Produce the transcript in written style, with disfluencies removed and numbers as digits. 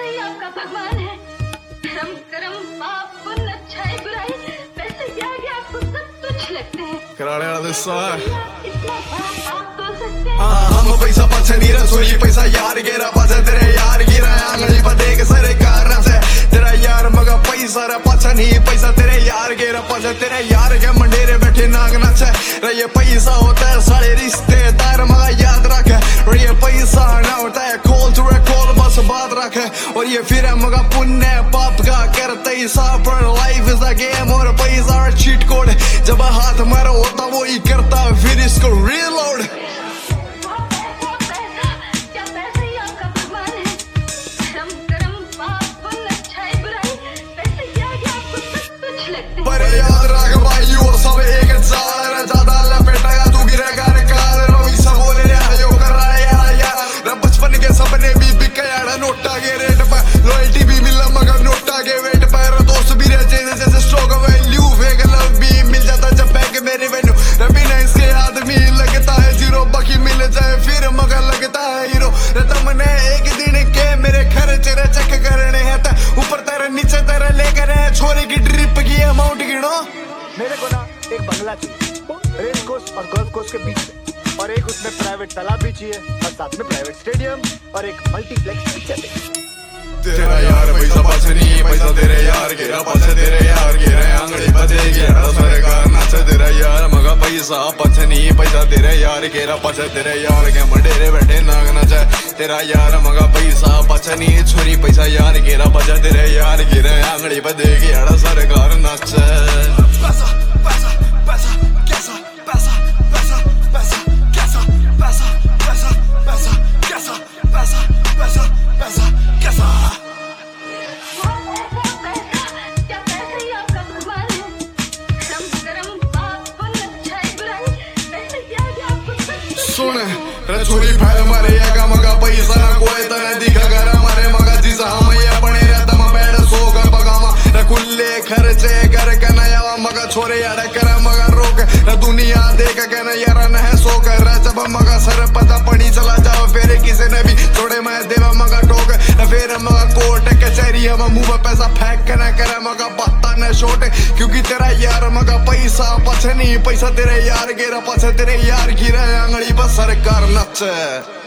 पैसे ही आपका भगवान है। धर्म कर्म पाप पुण्य अच्छाई बुराई पैसे के आगे आपको सब तुच्छ लगते हैं। कराने वाला दिस्सा इतना बड़ा पाप तोल सकते हैं। हम पैसा पाछे नहीं रसोई पैसा यार गिरा पाछे तेरे यार गिरा आंगली पर देख सारे कारण से तेरा यार मगा पैसा रे पाछा नहीं पैसा तेरे यार गिरा पाछे तेरे यार के मंडेरे बैठे नाग नाचे रे ये पैसा होता है सारे रिश्तेदार मगा याद रखे और ये पैसा ना होता है कॉल टू कॉल बस बात रखे और ये फिर है मगा पुण्य पाप का करते ही पर लाइफ इज अ गेम और पैसा चीट कोड जब हाथ मारा होता वो ही करता फिर इसको रीलोड। पर याद रख भाई वो सब एक जाल रे ज्यादा लपेटेगा तू गिरेगा रे काल रोई सब बोले रे यो कर रहा है यार रे बचपन के सपने भी बिके यार नोटा के रेट पर लॉयल्टी भी मिला मगर नोटा के वेट पर दोस्त भी रहे जैसे स्टॉक वैल्यू फेक लव भी मिल जाता जब बैंक में रेवेन्यू रबी ना इसके आदमी लगता है जीरो बाकी मिल जाए फिर मगर लगता है हीरो रे तुमने एक दिन के मेरे खर्च रे चेक करने हैं ऊपर तेरे नीचे तेरे लेकर छोरे की ड्रिप की अमाउंट गिनो। मेरे को ना एक बंगला चाहिए रेस कोर्स और गोल्फ कोर्स के बीच में और एक उसमें प्राइवेट तालाब भी चाहिए और साथ में प्राइवेट स्टेडियम और एक मल्टीप्लेक्स पिक्चर तेरा यार पैसा पाछे नहीं पैसा तेरे यार गिरा पाछे तेरे यार गिरे आंगली बजे गिरा सारे कार नाचे तेरा यार मगा पैसा पाछे नहीं पैसा तेरे यार गिरा पाछे तेरे यार के मंडेरे बैठे नाग नाचे तेरा यार मगा पैसा पाछे नहीं छोरी पैसा यार गिरा पाछे तेरे यार गिरे आंगली बजे गिरा सारे कार नाचे पैसा पैसा पैसा कैसा पैसा पैसा पैसा कैसा पैसा पैसा पैसा कैसा पैसा पैसा पैसा कैसा सुन रचोरी फायर मारे या मगा पैसा ना कोई तरह दिखा करा मारे मगा जिसा हम ये बने रहता मैं बैठ सो कर बगामा रे खुले खर्चे कर के ना यावा मगा छोरे यार करा मगा रोक रे दुनिया देख के ना यार न है सो कर जब मगा सर पता पड़ी चला जाओ फिर किसी ने भी छोड़े मैं देवा मगा टोक रे फिर मगा कोर्ट कचहरी हम मुंह में पैसा फेंक के ना करे मगा पत्ता न छोटे क्योंकि तेरा यार मगा पैसा पाछे नहीं पैसा तेरे यार गिरा पाछे तेरे यार गिरा आंगली पर सरकार नचे।